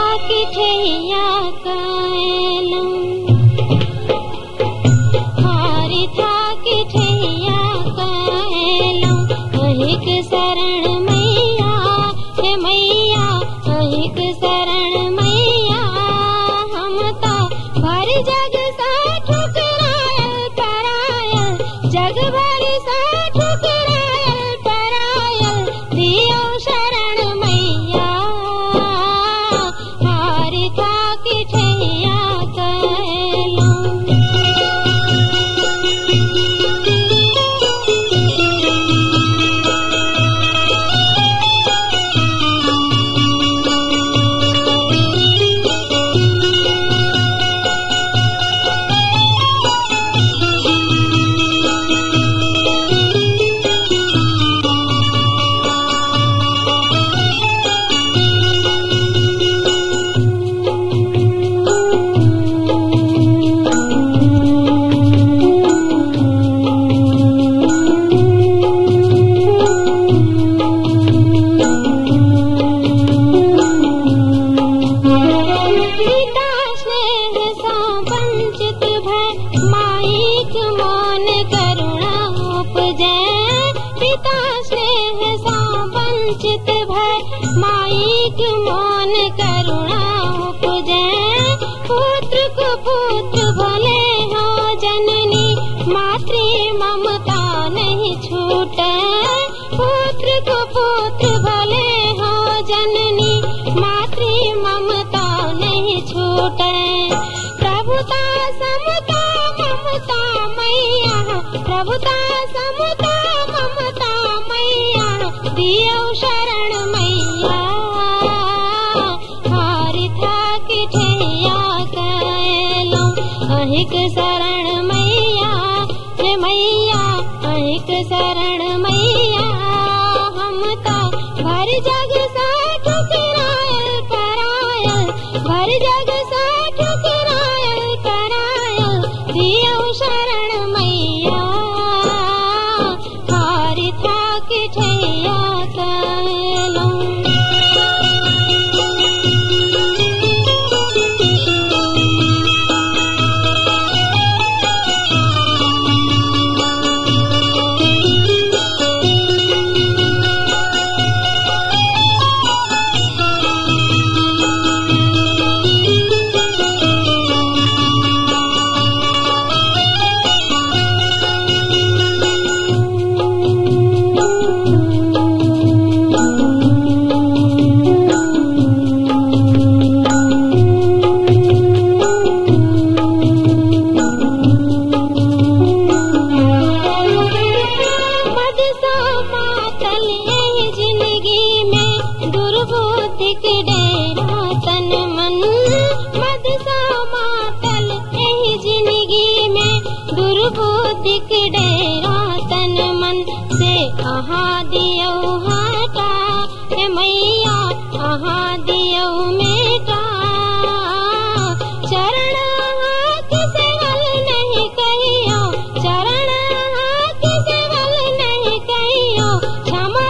की ठैया कायलम हारी था की ठैया कायलम अहिक शरण मैया हे मैया अहिक शरण मैया हम ता भर जग सा ठुकरायल परायल जग भर सा ठुकरायल परायल दियो शरण मैया हारी था की ठैया माईक मौन करुणा उपजै पिता स्नेह सा वंचित भय माईक मौन करुणा उपजै पुत्र को पुत्र भले हो जननी मातृ ममता नहीं छूटे पुत्र को पुत्र भले हो जननी मातृ ममता नहीं छूटे प्रभुता समता ममता मैया प्रभुता समता ममता मैया दियो शरण मैया हारी था की ठैया कायलम अहिक शरण मैया हे मैया अहिक शरण मैया हम ता भर जग सा ठुकरायल परायल भर जग सा ठुकरायल परायल दियो शरण मैया हारी था की ठैया कायलम डेरा तन मन मद सा मातल एही जिंदगी में दुर्बुद्धिक डेरा तन मन से आहा दियो हटा हे मैया आहा दियो मेटा चरण हाथ से हल नहीं कहियो चरण हाथ से हल नहीं कहियो क्षमा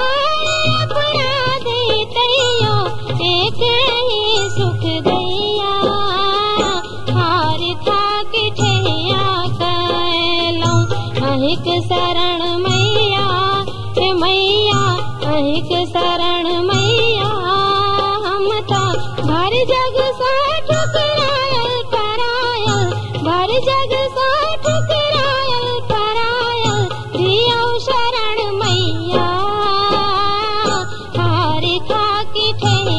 अपराधी तैयो एक ही सुख दैया हारी था की ठैया कायलम अहिक शरण मैया हे मैया अहिक शरण मैया हम ता भर जग सा ठुकरायल परायल भर जग सा ठुकरायल परायल दियो शरण मैया हारी था की ठैया